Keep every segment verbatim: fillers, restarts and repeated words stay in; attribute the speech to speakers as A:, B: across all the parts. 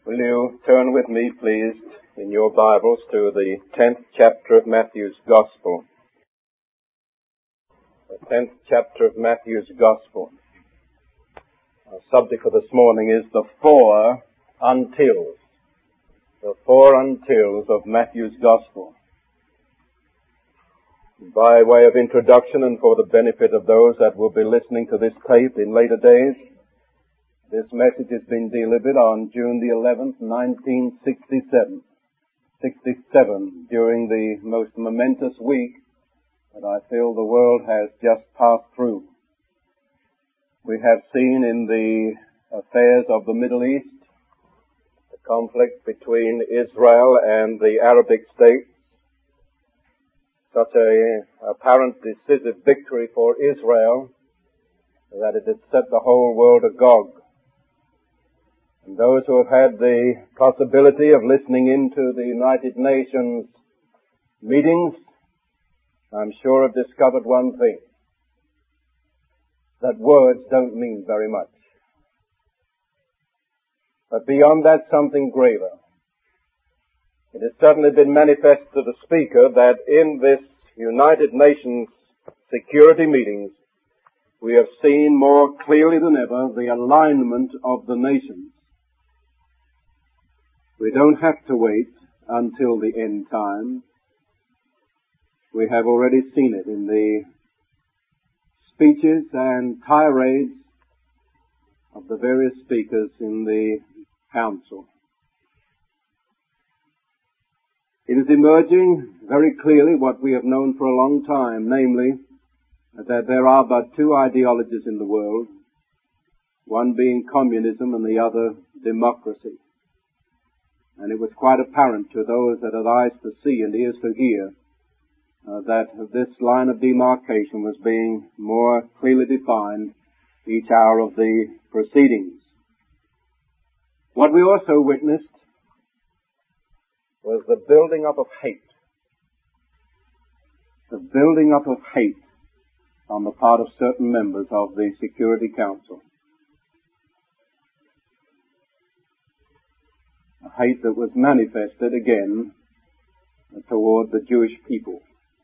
A: Will you turn with me, please, in your Bibles to the tenth chapter of Matthew's Gospel. The tenth chapter of Matthew's Gospel. Our subject for this morning is the four untils. The four untils of Matthew's Gospel. By way of introduction and for the benefit of those that will be listening to this tape in later days, this message has been delivered on June the eleventh, nineteen sixty-seven. sixty-seven, during the most momentous week that I feel the world has just passed through. We have seen in the affairs of the Middle East the conflict between Israel and the Arabic states, such a apparent decisive victory for Israel that it has set the whole world agog. And those who have had the possibility of listening into the United Nations meetings, I'm sure have discovered one thing, that words don't mean very much. But beyond that, something graver. It has certainly been manifest to the speaker that in this United Nations security meetings, we have seen more clearly than ever the alignment of the nations. We don't have to wait until the end time. We have already seen it in the speeches and tirades of the various speakers in the council. It is emerging very clearly what we have known for a long time, namely that there are but two ideologies in the world, one being communism and the other democracy. And it was quite apparent to those that had eyes to see and ears to hear uh, that this line of demarcation was being more clearly defined each hour of the proceedings. What we also witnessed was the building up of hate. The building up of hate on the part of certain members of the Security Council. A hate that was manifested again toward the Jewish people.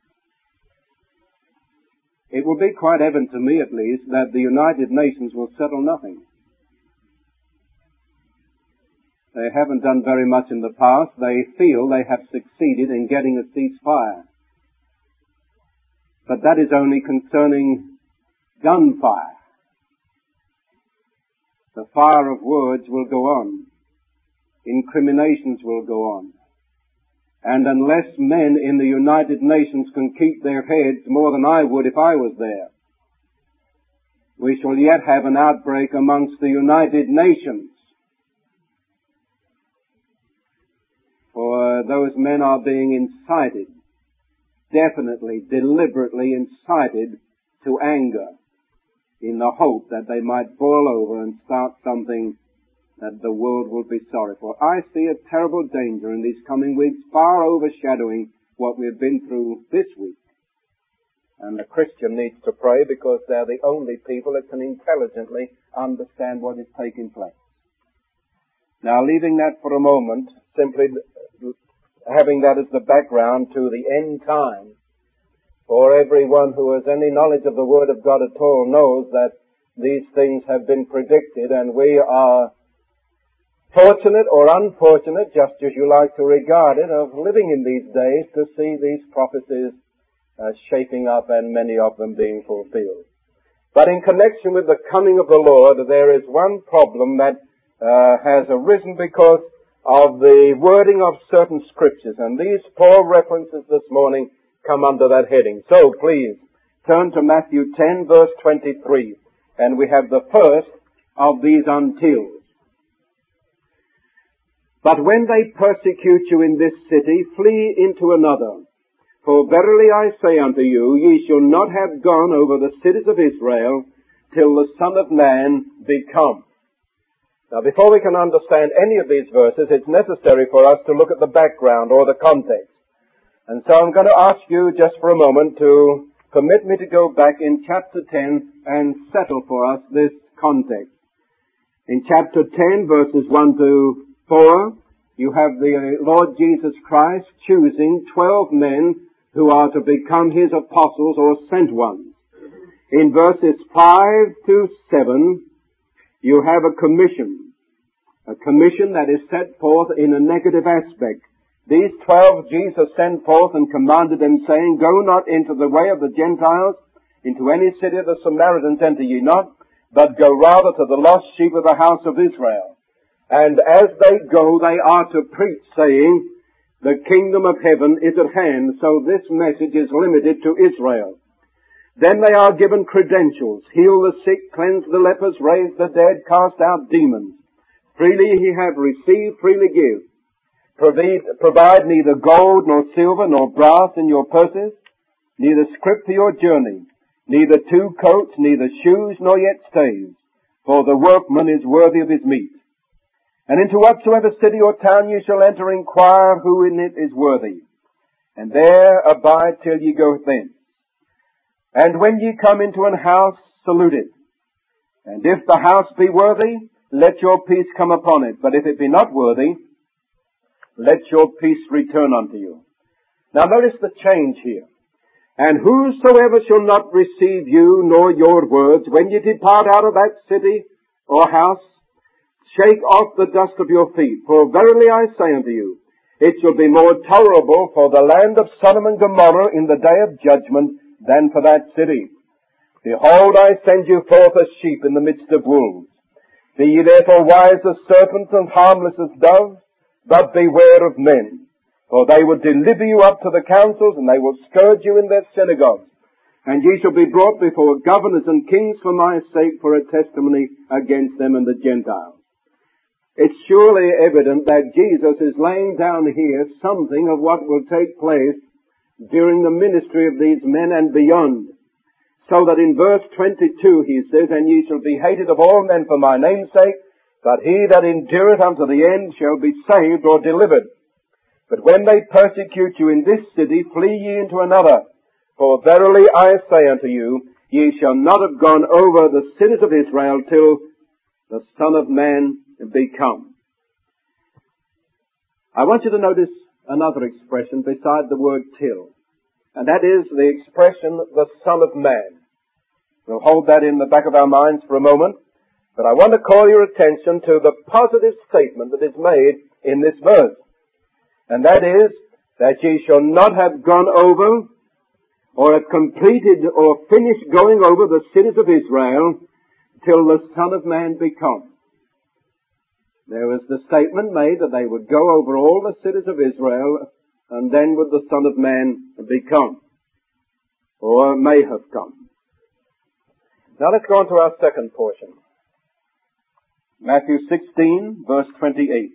A: It will be quite evident to me, at least, that the United Nations will settle nothing. They haven't done very much in the past. They feel they have succeeded in getting a ceasefire. But that is only concerning gunfire. The fire of words will go on. Incriminations will go on. And unless men in the United Nations can keep their heads more than I would if I was there, we shall yet have an outbreak amongst the United Nations. For those men are being incited, definitely, deliberately incited to anger in the hope that they might boil over and start something that the world will be sorry for. I see a terrible danger in these coming weeks, far overshadowing what we've been through this week. And the Christian needs to pray because they're the only people that can intelligently understand what is taking place. Now, leaving that for a moment, simply having that as the background to the end time, for everyone who has any knowledge of the Word of God at all knows that these things have been predicted, and we are fortunate or unfortunate, just as you like to regard it, of living in these days to see these prophecies uh, shaping up and many of them being fulfilled. But in connection with the coming of the Lord, there is one problem that uh, has arisen because of the wording of certain scriptures, and these four references this morning come under that heading. So please, turn to Matthew ten, verse twenty-three, and we have the first of these untils. But when they persecute you in this city, flee into another. For verily I say unto you, ye shall not have gone over the cities of Israel till the Son of Man be come. Now, before we can understand any of these verses, it's necessary for us to look at the background or the context. And so I'm going to ask you just for a moment to permit me to go back in chapter ten and settle for us this context. In chapter ten, verses one to For you have the Lord Jesus Christ choosing twelve men who are to become His apostles or sent ones. In verses five to seven, you have a commission. A commission that is set forth in a negative aspect. These twelve Jesus sent forth and commanded them, saying, Go not into the way of the Gentiles, into any city of the Samaritans enter ye not, but go rather to the lost sheep of the house of Israel. And as they go, they are to preach, saying, The kingdom of heaven is at hand. So this message is limited to Israel. Then they are given credentials: heal the sick, cleanse the lepers, raise the dead, cast out demons. Freely ye have received, freely give. Provide, provide neither gold nor silver nor brass in your purses, neither scrip for your journey, neither two coats, neither shoes, nor yet staves, for the workman is worthy of his meat. And into whatsoever city or town ye shall enter, inquire who in it is worthy, and there abide till ye go thence. And when ye come into an house, salute it. And if the house be worthy, let your peace come upon it. But if it be not worthy, let your peace return unto you. Now notice the change here. And whosoever shall not receive you nor your words, when ye depart out of that city or house, shake off the dust of your feet. For verily I say unto you, it shall be more tolerable for the land of Sodom and Gomorrah in the day of judgment than for that city. Behold, I send you forth as sheep in the midst of wolves. Be ye therefore wise as serpents and harmless as doves, but beware of men. For they will deliver you up to the councils, and they will scourge you in their synagogues. And ye shall be brought before governors and kings for my sake, for a testimony against them and the Gentiles. It's surely evident that Jesus is laying down here something of what will take place during the ministry of these men and beyond. So that in verse twenty-two he says, And ye shall be hated of all men for my name's sake, but he that endureth unto the end shall be saved or delivered. But when they persecute you in this city, flee ye into another. For verily I say unto you, ye shall not have gone over the cities of Israel till the Son of Man be come. I want you to notice another expression beside the word till, and that is the expression, the Son of Man. We'll hold that in the back of our minds for a moment, but I want to call your attention to the positive statement that is made in this verse, and that is that ye shall not have gone over or have completed or finished going over the cities of Israel till the Son of Man be come. There was the statement made that they would go over all the cities of Israel, and then would the Son of Man be come, or may have come. Now let's go on to our second portion. Matthew sixteen, verse twenty-eight.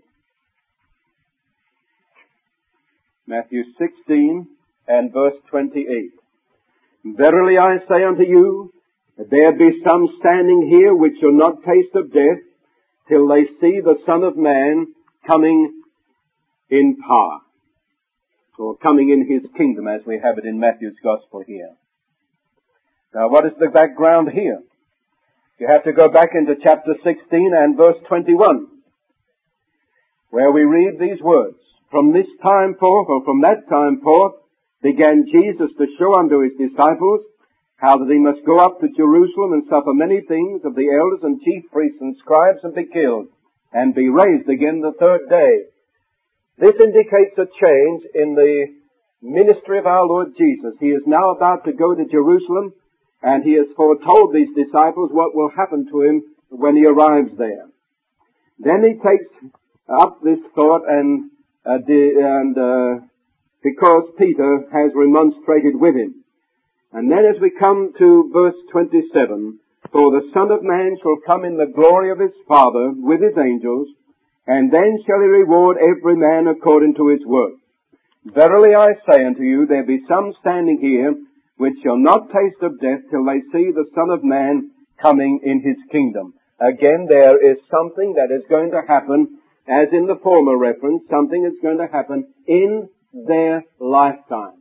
A: Matthew sixteen and verse twenty-eight. Verily I say unto you, that there be some standing here which shall not taste of death, till they see the Son of Man coming in power, or coming in His kingdom, as we have it in Matthew's Gospel here. Now, what is the background here? You have to go back into chapter sixteen and verse twenty-one, where we read these words. From this time forth, or from that time forth, began Jesus to show unto His disciples how that He must go up to Jerusalem and suffer many things of the elders and chief priests and scribes, and be killed, and be raised again the third day. This indicates a change in the ministry of our Lord Jesus. He is now about to go to Jerusalem, and He has foretold these disciples what will happen to Him when He arrives there. Then He takes up this thought, and, uh, de- and uh, because Peter has remonstrated with Him. And then as we come to verse twenty-seven, For the Son of Man shall come in the glory of His Father with His angels, and then shall He reward every man according to his work. Verily I say unto you, there be some standing here which shall not taste of death till they see the Son of Man coming in His kingdom. Again, there is something that is going to happen, as in the former reference, something is going to happen in their lifetime.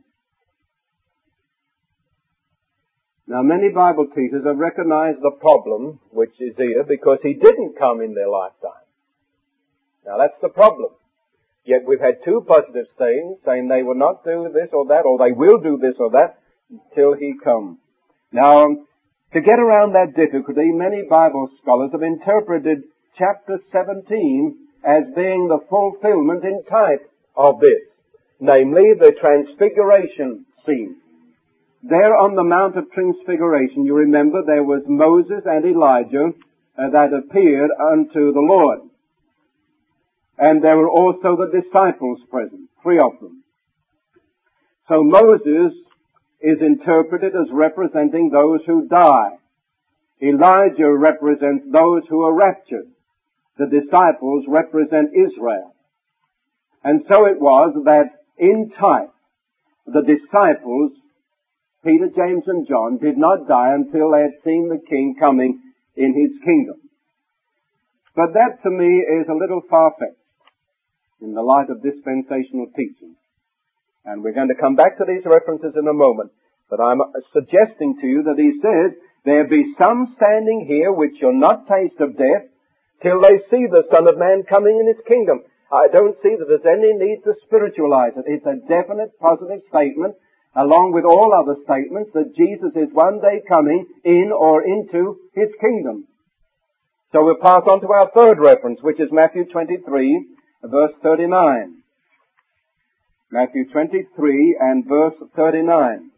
A: Now, many Bible teachers have recognized the problem which is here, because He didn't come in their lifetime. Now that's the problem. Yet we've had two positive sayings saying they will not do this or that, or they will do this or that until He comes. Now, to get around that difficulty, many Bible scholars have interpreted chapter seventeen as being the fulfillment in type of this, namely the transfiguration scene. There on the Mount of Transfiguration, you remember, there was Moses and Elijah uh, that appeared unto the Lord. And there were also the disciples present, three of them. So Moses is interpreted as representing those who die. Elijah represents those who are raptured. The disciples represent Israel. And so it was that in type, the disciples, Peter, James, and John, did not die until they had seen the King coming in His kingdom. But that to me is a little far-fetched in the light of dispensational teaching. And we're going to come back to these references in a moment. But I'm suggesting to you that he says, there be some standing here which shall not taste of death till they see the Son of Man coming in His kingdom. I don't see that there's any need to spiritualize it. It's a definite positive statement, along with all other statements, that Jesus is one day coming in or into His kingdom. So we'll pass on to our third reference, which is Matthew twenty-three, verse thirty-nine. Matthew twenty-three and verse thirty-nine.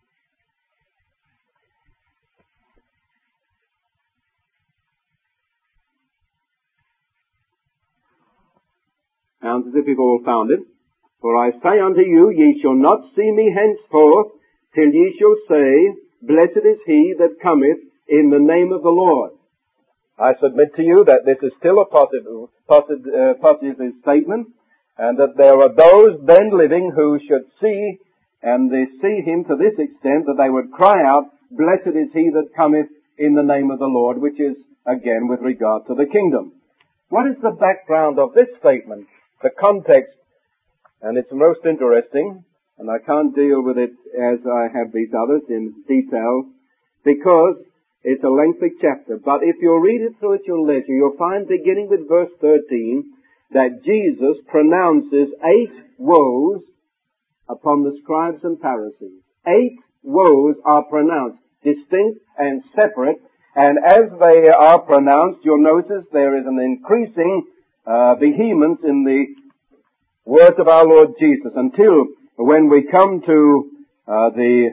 A: Sounds as if you've all found it. For I say unto you, ye shall not see me henceforth, till ye shall say, Blessed is he that cometh in the name of the Lord. I submit to you that this is still a positive, positive, uh, positive statement, and that there are those then living who should see, and they see Him to this extent that they would cry out, Blessed is he that cometh in the name of the Lord, which is, again, with regard to the kingdom. What is the background of this statement? The context, and it's most interesting, and I can't deal with it as I have these others in detail, because it's a lengthy chapter. But if you'll read it through at your leisure, you'll find, beginning with verse thirteen, that Jesus pronounces eight woes upon the scribes and Pharisees. Eight woes are pronounced, distinct and separate, and as they are pronounced, you'll notice there is an increasing uh, vehemence in the words of our Lord Jesus, until when we come to uh, the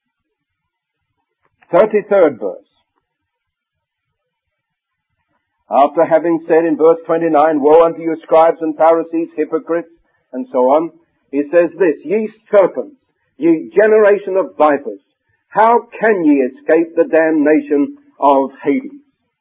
A: thirty-third verse. After having said in verse twenty-nine, Woe unto you, scribes and Pharisees, hypocrites, and so on, he says this, Ye serpents, ye generation of vipers, how can ye escape the damnation of Hades?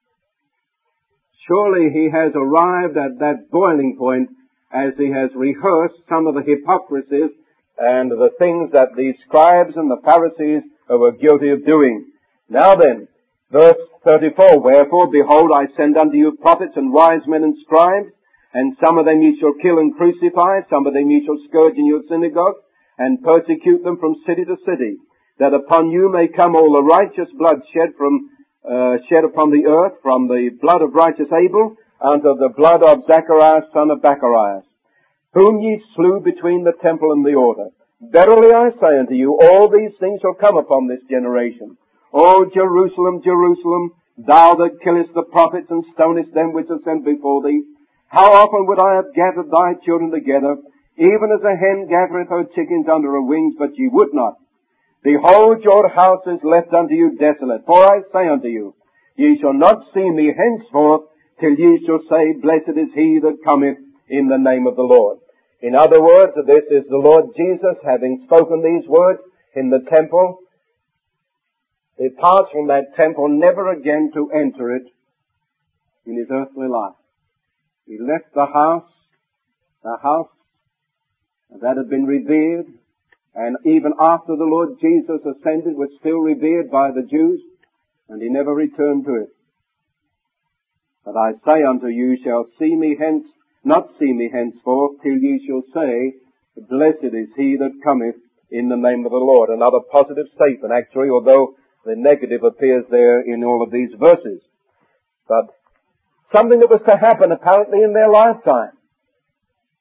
A: Surely he has arrived at that boiling point as he has rehearsed some of the hypocrisies and the things that the scribes and the Pharisees were guilty of doing. Now then, verse thirty-four, Wherefore, behold, I send unto you prophets and wise men and scribes, and some of them ye shall kill and crucify, some of them ye shall scourge in your synagogues, and persecute them from city to city, that upon you may come all the righteous blood shed from uh, shed upon the earth, from the blood of righteous Abel unto the blood of Zacharias son of Barachias, whom ye slew between the temple and the altar. Verily I say unto you, all these things shall come upon this generation. O Jerusalem, Jerusalem, thou that killest the prophets and stonest them which are sent before thee, how often would I have gathered thy children together, even as a hen gathereth her chickens under her wings, but ye would not. Behold, your house is left unto you desolate. For I say unto you, ye shall not see me henceforth, till ye shall say, Blessed is he that cometh in the name of the Lord. In other words, this is the Lord Jesus, having spoken these words in the temple, departs from that temple never again to enter it in his earthly life. He left the house, the house that had been revered, and even after the Lord Jesus ascended was still revered by the Jews, and he never returned to it. But I say unto you, shall see me hence, not see me henceforth, till ye shall say, Blessed is he that cometh in the name of the Lord. Another positive statement, actually, although the negative appears there in all of these verses. But something that was to happen apparently in their lifetime.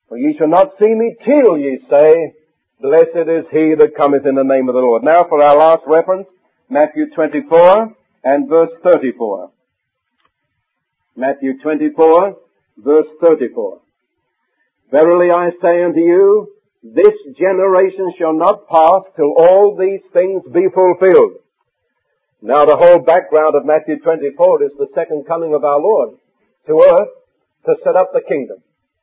A: For ye shall not see me till ye say, Blessed is he that cometh in the name of the Lord. Now for our last reference, Matthew twenty-four and verse thirty-four. Matthew twenty-four, verse thirty-four. Verily I say unto you, this generation shall not pass till all these things be fulfilled. Now the whole background of Matthew twenty-four is the second coming of our Lord to earth to set up the kingdom.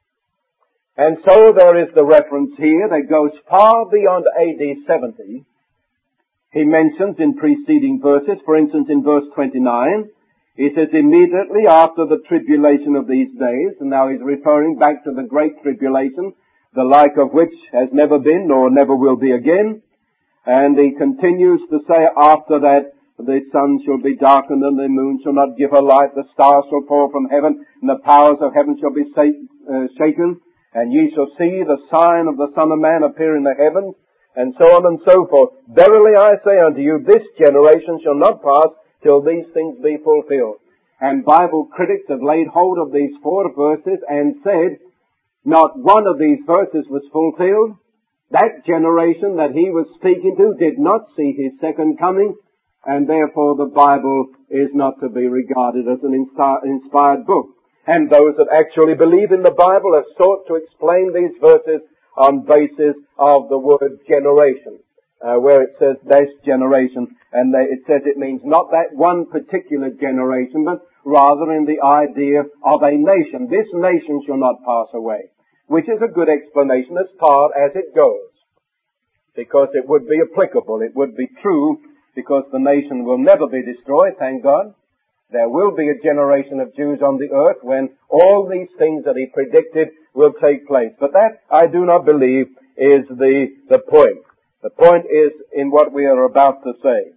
A: And so there is the reference here that goes far beyond A D seventy. He mentions in preceding verses, for instance in verse twenty-nine, he says immediately after the tribulation of these days, and now he's referring back to the great tribulation, the like of which has never been nor never will be again. And he continues to say after that, the sun shall be darkened and the moon shall not give her light, the stars shall fall from heaven, and the powers of heaven shall be shaken, and ye shall see the sign of the Son of Man appear in the heavens, and so on and so forth. Verily I say unto you, this generation shall not pass till these things be fulfilled. And Bible critics have laid hold of these four verses and said, not one of these verses was fulfilled. That generation that he was speaking to did not see his second coming, and therefore the Bible is not to be regarded as an inspired book. And those that actually believe in the Bible have sought to explain these verses on basis of the word generation, uh, where it says this generation, and they, it says it means not that one particular generation, but rather in the idea of a nation. This nation shall not pass away, which is a good explanation as far as it goes, because it would be applicable, it would be true, because the nation will never be destroyed, thank God. There will be a generation of Jews on the earth when all these things that he predicted will take place. But that, I do not believe, is the, the point. The point is in what we are about to say.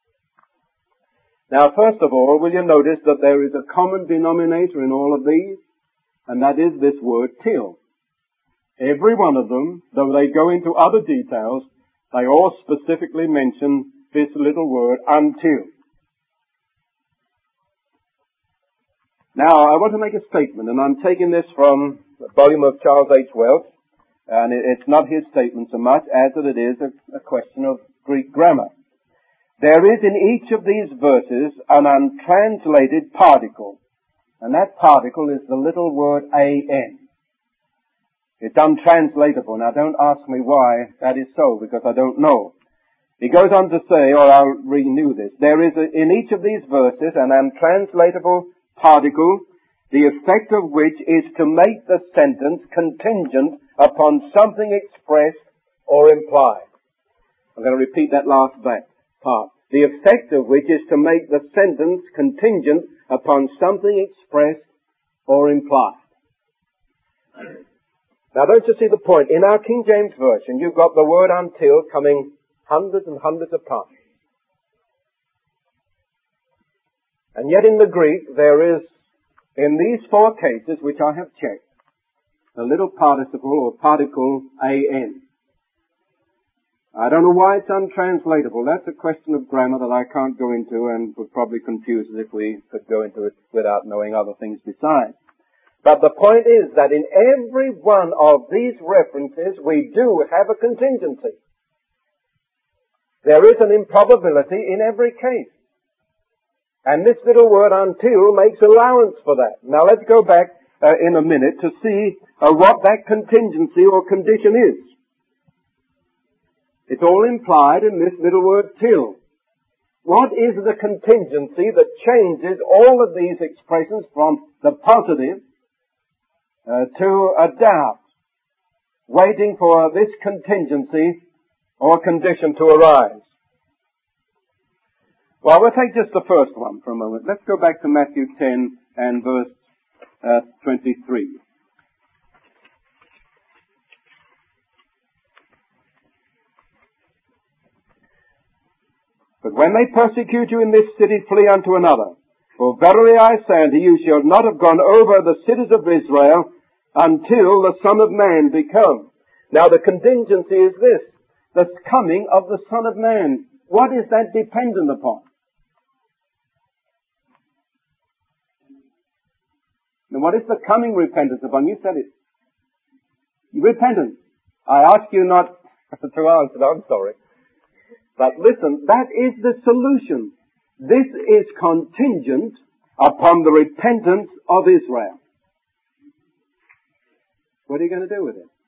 A: Now, first of all, will you notice that there is a common denominator in all of these, and that is this word till. Every one of them, though they go into other details, they all specifically mention this little word, until. Now, I want to make a statement, and I'm taking this from the volume of Charles H. Welch, and it's not his statement so much as that it is a, a question of Greek grammar. There is in each of these verses an untranslated particle, and that particle is the little word an. It's untranslatable. Now, don't ask me why that is so, because I don't know. He goes on to say, or I'll renew this, there is a, in each of these verses an untranslatable particle, the effect of which is to make the sentence contingent upon something expressed or implied. I'm going to repeat that last part. The effect of which is to make the sentence contingent upon something expressed or implied. Now don't you see the point? In our King James Version, you've got the word until coming hundreds and hundreds of times. And yet in the Greek, there is, in these four cases, which I have checked, the little participle or particle an. I don't know why it's untranslatable. That's a question of grammar that I can't go into and would probably confuse us if we could go into it without knowing other things besides. But the point is that in every one of these references, we do have a contingency. There is an improbability in every case. And this little word until makes allowance for that. Now let's go back uh, in a minute to see uh, what that contingency or condition is. It's all implied in this little word till. What is the contingency that changes all of these expressions from the positive uh, to a doubt, waiting for this contingency or condition to arise? Well, we'll take just the first one for a moment. Let's go back to Matthew ten and verse uh, twenty-three. But when they persecute you in this city, flee unto another. For verily I say unto you, shall not have gone over the cities of Israel until the Son of Man be come. Now the contingency is this, the coming of the Son of Man. What is that dependent upon? Now what is the coming repentance upon? You said it. Repentance. I ask you not to answer, I'm sorry. But listen, that is the solution. This is contingent upon the repentance of Israel. What are you going to do with it?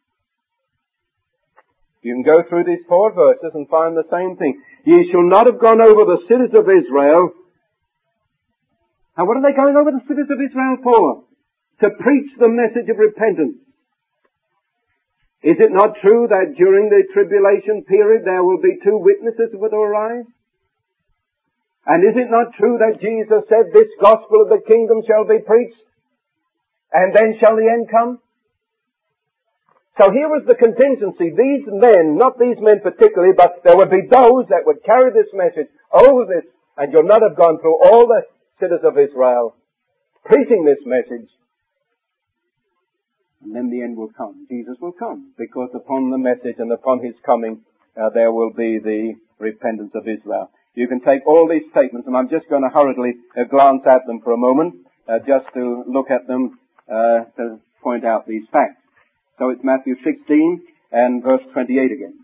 A: You can go through these four verses and find the same thing. Ye shall not have gone over the cities of Israel. And what are they going over the cities of Israel for? To preach the message of repentance. Is it not true that during the tribulation period there will be two witnesses who will arise? And is it not true that Jesus said, this gospel of the kingdom shall be preached, and then shall the end come? So here was the contingency. These men, not these men particularly, but there would be those that would carry this message over this, and you'll not have gone through all the cities of Israel preaching this message. And then the end will come. Jesus will come, because upon the message and upon His coming, uh, there will be the repentance of Israel. You can take all these statements, and I'm just going to hurriedly uh, glance at them for a moment, uh, just to look at them, uh, to point out these facts. So it's Matthew sixteen and verse twenty-eight again.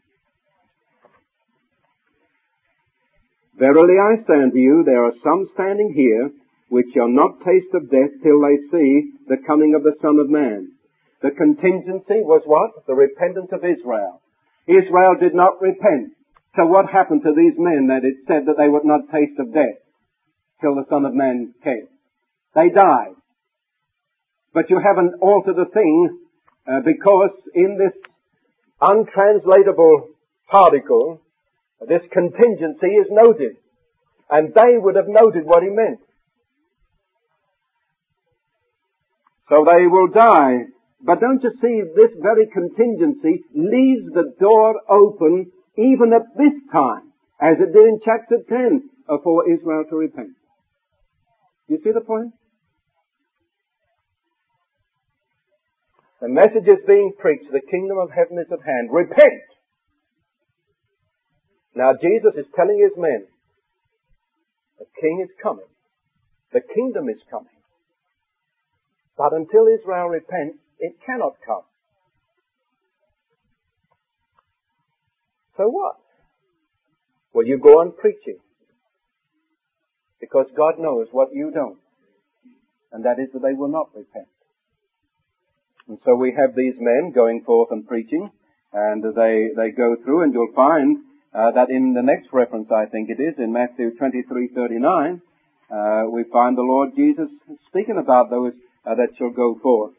A: Verily I say unto you, there are some standing here, which shall not taste of death till they see the coming of the Son of Man. The contingency was what? The repentance of Israel. Israel did not repent. So what happened to these men that it said that they would not taste of death till the Son of Man came? They died. But you haven't altered a thing, uh, because in this untranslatable particle, this contingency is noted. And they would have noted what he meant. So they will die. But don't you see, this very contingency leaves the door open even at this time, as it did in chapter ten, for Israel to repent. You see the point? The message is being preached, the kingdom of heaven is at hand. Repent! Now Jesus is telling his men, the king is coming. The kingdom is coming. But until Israel repents, it cannot come. So what? Well, you go on preaching. Because God knows what you don't. And that is that they will not repent. And so we have these men going forth and preaching. And they, they go through, and you'll find uh, that in the next reference, I think it is, in Matthew twenty-three thirty-nine, uh, we find the Lord Jesus speaking about those uh, that shall go forth.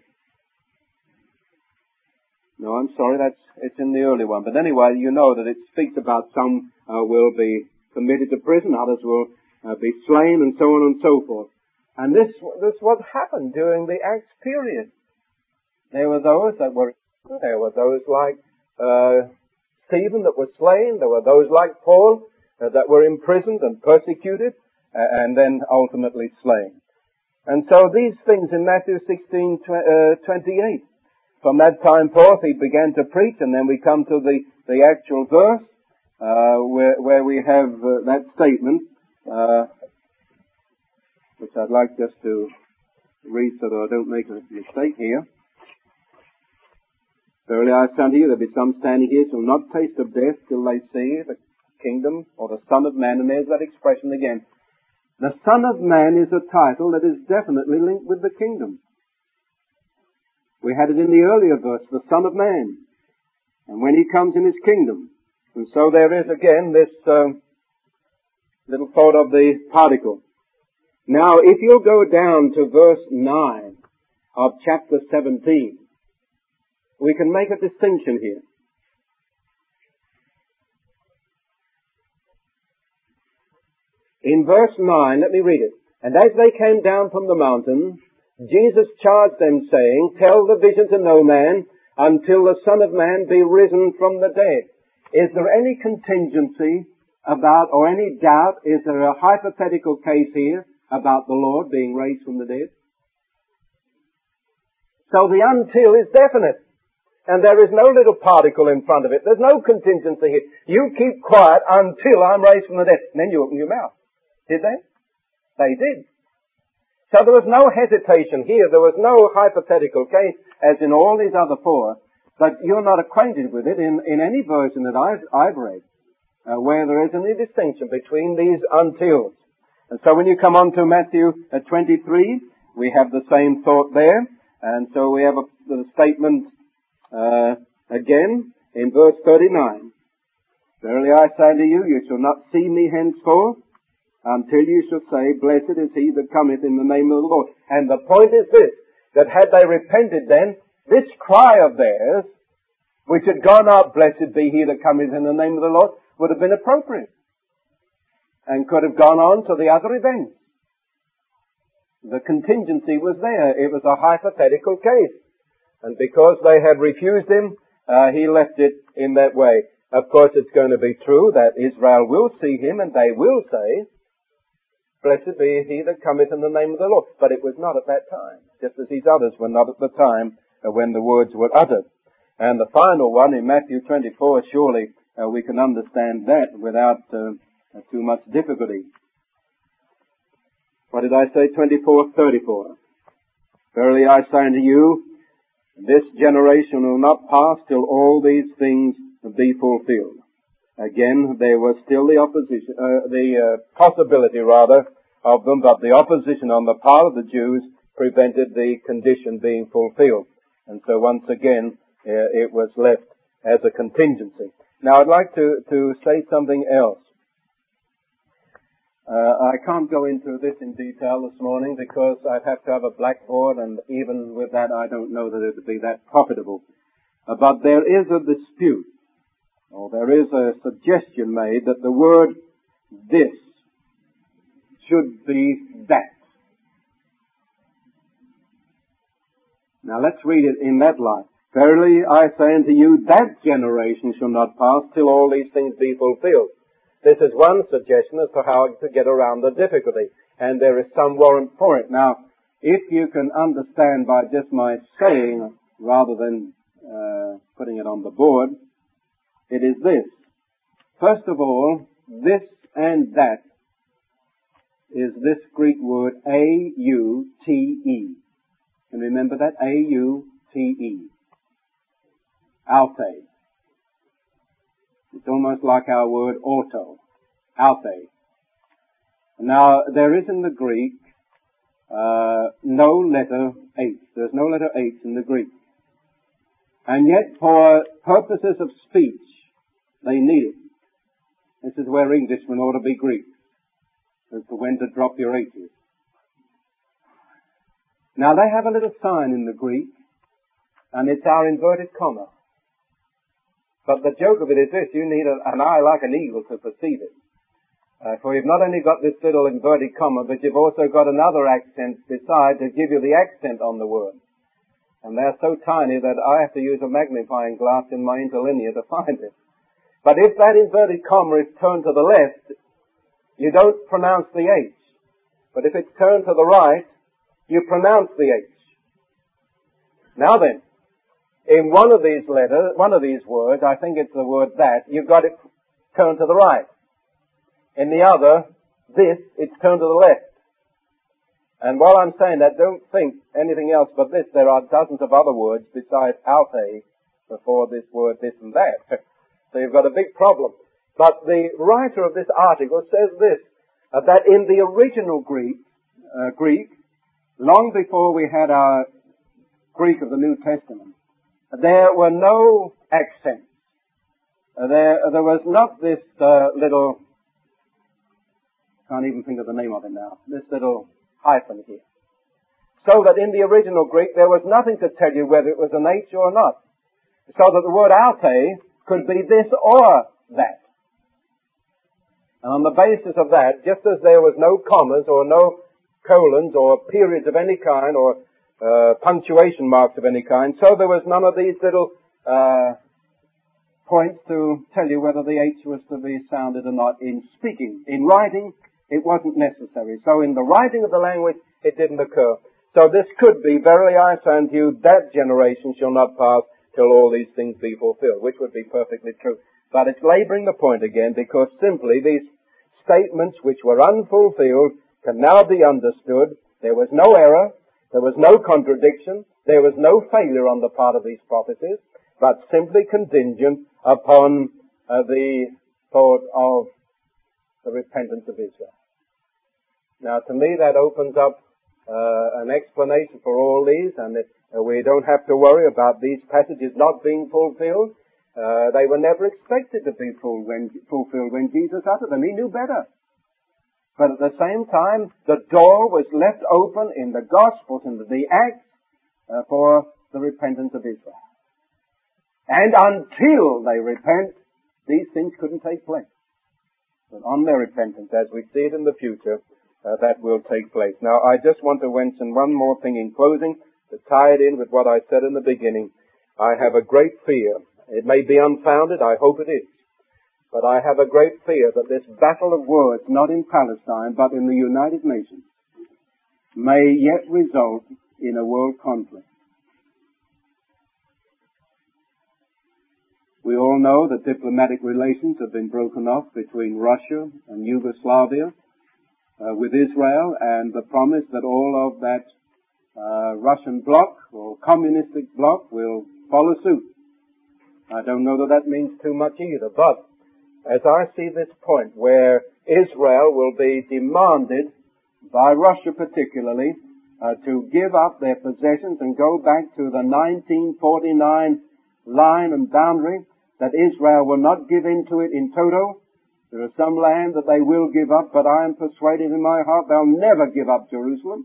A: No, I'm sorry, that's, it's in the early one. But anyway, you know that it speaks about some uh, will be committed to prison, others will uh, be slain, and so on and so forth. And this, this what happened during the Acts period. There were those that were, there were those like uh, Stephen that were slain, there were those like Paul uh, that were imprisoned and persecuted, uh, and then ultimately slain. And so these things in Matthew sixteen twenty-eight, from that time forth, he began to preach, and then we come to the, the actual verse, uh, where, where we have uh, that statement, uh, which I'd like just to read so that I don't make a mistake here. Verily I say unto you, there be some standing here who will not taste of death till they see the kingdom or the Son of Man. And there's that expression again. The Son of Man is a title that is definitely linked with the kingdom. We had it in the earlier verse, the Son of Man, and when he comes in his kingdom. And so there is again this uh, little thought of the particle. Now, if you'll go down to verse nine of chapter seventeen, we can make a distinction here. In verse nine, let me read it. And as they came down from the mountain, Jesus charged them, saying, tell the vision to no man until the Son of Man be risen from the dead. Is there any contingency about, or any doubt, is there a hypothetical case here about the Lord being raised from the dead? So the until is definite. And there is no little particle in front of it. There's no contingency here. You keep quiet until I'm raised from the dead. And then you open your mouth. Did they? They did. So there was no hesitation here. There was no hypothetical case, as in all these other four, But you're not acquainted with it in, in any version that I've, I've read, uh, where there is any distinction between these untils. And so when you come on to Matthew uh, twenty-three, we have the same thought there. And so we have a, a statement uh, again in verse thirty-nine. Verily I say unto you, you shall not see me henceforth, until you shall say, Blessed is he that cometh in the name of the Lord. And the point is this, that had they repented then, this cry of theirs, which had gone up, Blessed be he that cometh in the name of the Lord, would have been appropriate, and could have gone on to the other events. The contingency was there. It was a hypothetical case. And because they had refused him, uh, he left it in that way. Of course, it's going to be true that Israel will see him and they will say, Blessed be he that cometh in the name of the Lord. But it was not at that time, just as these others were not at the time when the words were uttered. And the final one in Matthew twenty-four, surely uh, we can understand that without uh, too much difficulty. What did I say? twenty-four thirty-four. Verily I say unto you, this generation will not pass till all these things be fulfilled. Again, there was still the opposition, uh, the uh, possibility rather of them, but the opposition on the part of the Jews prevented the condition being fulfilled. And so once again, uh, it was left as a contingency. Now I'd like to, to say something else. Uh, I can't go into this in detail this morning because I'd have to have a blackboard, and even with that I don't know that it would be that profitable. Uh, but there is a dispute, or there is a suggestion made that the word this should be that. Now let's read it in that light. Verily I say unto you, that generation shall not pass till all these things be fulfilled. This is one suggestion as to how to get around the difficulty, and there is some warrant for it. Now, if you can understand by just my saying, rather than uh, putting it on the board, it is this. First of all, this and that is this Greek word A U T E. And remember that? A U T E. Alte. It's almost like our word auto. Alte. Now, there is in the Greek uh, no letter H. There's no letter H in the Greek. And yet, for purposes of speech, they need it. This is where Englishmen ought to be Greek, as to when to drop your H's. Now, they have a little sign in the Greek, and it's our inverted comma. But the joke of it is this, you need a, an eye like an eagle to perceive it. Uh, for you've not only got this little inverted comma, but you've also got another accent beside to give you the accent on the word. And they're so tiny that I have to use a magnifying glass in my interlinear to find it. But if that inverted comma is turned to the left, you don't pronounce the H. But if it's turned to the right, you pronounce the H. Now then, in one of these letters, one of these words, I think it's the word that, you've got it turned to the right. In the other, this, it's turned to the left. And while I'm saying that, don't think anything else but this. There are dozens of other words besides alte before this word this and that. So you've got a big problem. But the writer of this article says this, uh, that in the original Greek, uh, Greek, long before we had our Greek of the New Testament, there were no accents. Uh, there, there was not this uh, little, can't even think of the name of it now, this little hyphen here. So that in the original Greek there was nothing to tell you whether it was an H or not. So that the word alte could be this or that. And on the basis of that, just as there was no commas or no colons or periods of any kind or Uh, punctuation marks of any kind, so there was none of these little uh, points to tell you whether the H was to be sounded or not in speaking. In writing, it wasn't necessary. So in the writing of the language, it didn't occur. So this could be, verily I say unto you, that generation shall not pass till all these things be fulfilled, which would be perfectly true. But it's laboring the point again, because simply these statements which were unfulfilled can now be understood. There was no error. There was no contradiction. There was no failure on the part of these prophecies. but simply contingent upon uh, the thought of the repentance of Israel. Now, to me, that opens up uh, an explanation for all these, and it, uh, we don't have to worry about these passages not being fulfilled. Uh, they were never expected to be full when, fulfilled when Jesus uttered them. He knew better. But at the same time, the door was left open in the Gospels and the Acts uh, for the repentance of Israel. And until they repent, these things couldn't take place. But on their repentance, as we see it in the future, uh, that will take place. Now, I just want to mention one more thing in closing to tie it in with what I said in the beginning. I have a great fear. It may be unfounded. I hope it is. But I have a great fear that this battle of words, not in Palestine, but in the United Nations, may yet result in a world conflict. We all know that diplomatic relations have been broken off between Russia and Yugoslavia uh, with Israel, and the promise that all of that uh, Russian bloc or communistic bloc will follow suit. I don't know that that means too much either, but as I see this point where Israel will be demanded by Russia particularly uh, to give up their possessions and go back to the nineteen forty-nine line and boundary, that Israel will not give in to it in toto. There is some land that they will give up, but I am persuaded in my heart they'll never give up Jerusalem.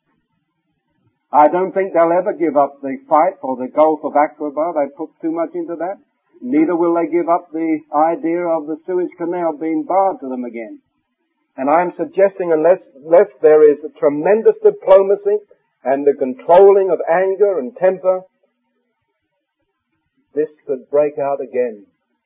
A: I don't think they'll ever give up the fight for the Gulf of Aqaba. They put too much into that. Neither will they give up the idea of the Suez Canal being barred to them again. And I'm suggesting unless, unless there is a tremendous diplomacy and the controlling of anger and temper, this could break out again.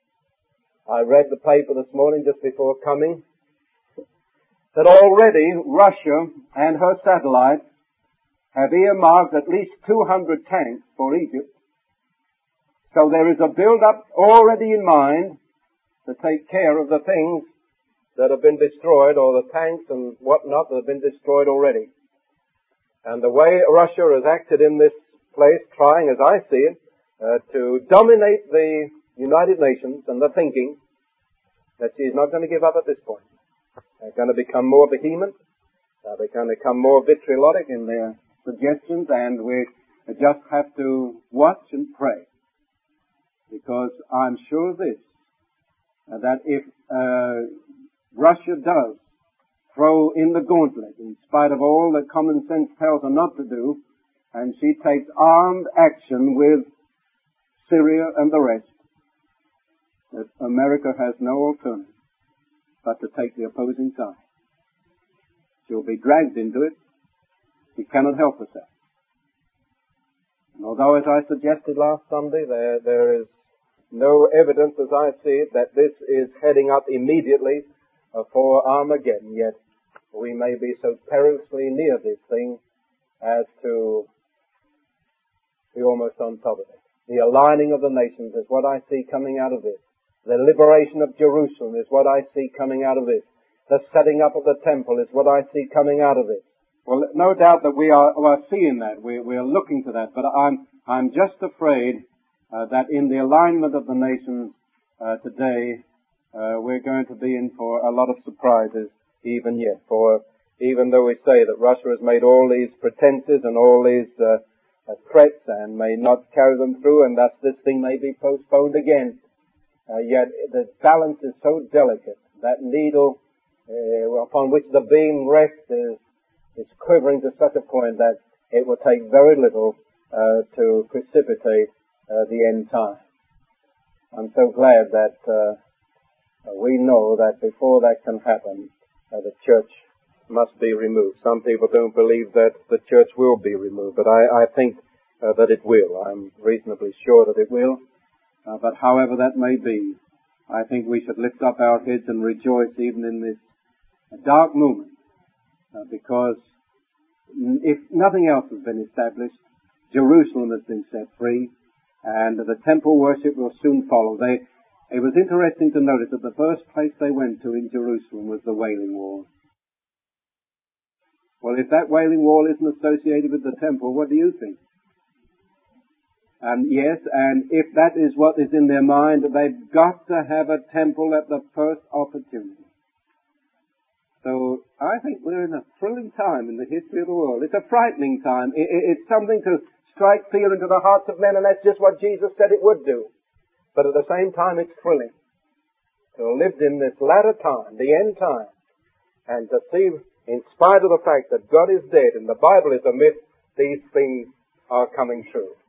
A: I read the paper this morning just before coming that already Russia and her satellites have earmarked at least two hundred tanks for Egypt. So there is a build-up already in mind to take care of the things that have been destroyed, or the tanks and whatnot that have been destroyed already. And the way Russia has acted in this place, trying, as I see it, uh, to dominate the United Nations and the thinking, that she is not going to give up at this point. They're going to become more vehement. Uh, they're going to become more vitriolic in their suggestions, and we just have to watch and pray. Because I'm sure of this, uh, that if uh, Russia does throw in the gauntlet, in spite of all that common sense tells her not to do, and she takes armed action with Syria and the rest, that America has no alternative but to take the opposing side. She'll be dragged into it. She cannot help herself. And although, as I suggested last Sunday, there there is no evidence, as I see it, that this is heading up immediately uh, for Armageddon, yet we may be so perilously near this thing as to be almost on top of it. The aligning of the nations is what I see coming out of this. The liberation of Jerusalem is what I see coming out of this. The setting up of the temple is what I see coming out of this. Well, no doubt that we are, we are seeing that. We, we are looking to that. But I'm, I'm just afraid uh, that in the alignment of the nations uh, today, uh, we're going to be in for a lot of surprises even yet. For even though we say that Russia has made all these pretenses and all these uh, uh, threats and may not carry them through, and thus this thing may be postponed again, uh, yet the balance is so delicate. That needle uh, upon which the beam rests is It's quivering to such a point that it will take very little uh, to precipitate uh, the end time. I'm so glad that uh, we know that before that can happen, uh, the church must be removed. Some people don't believe that the church will be removed, but I, I think uh, that it will. I'm reasonably sure that it will. Uh, but however that may be, I think we should lift up our heads and rejoice even in this dark moment. Uh, because if nothing else has been established, Jerusalem has been set free, and the temple worship will soon follow. They, it was interesting to notice that the first place they went to in Jerusalem was the Wailing Wall. Well, if that Wailing Wall isn't associated with the temple, what do you think? And yes, and if that is what is in their mind, they've got to have a temple at the first opportunity. So I think we're in a thrilling time in the history of the world. It's a frightening time. It's something to strike fear into the hearts of men, and that's just what Jesus said it would do. But at the same time, it's thrilling to have lived in this latter time, the end time, and to see, in spite of the fact that God is dead and the Bible is a myth, these things are coming true.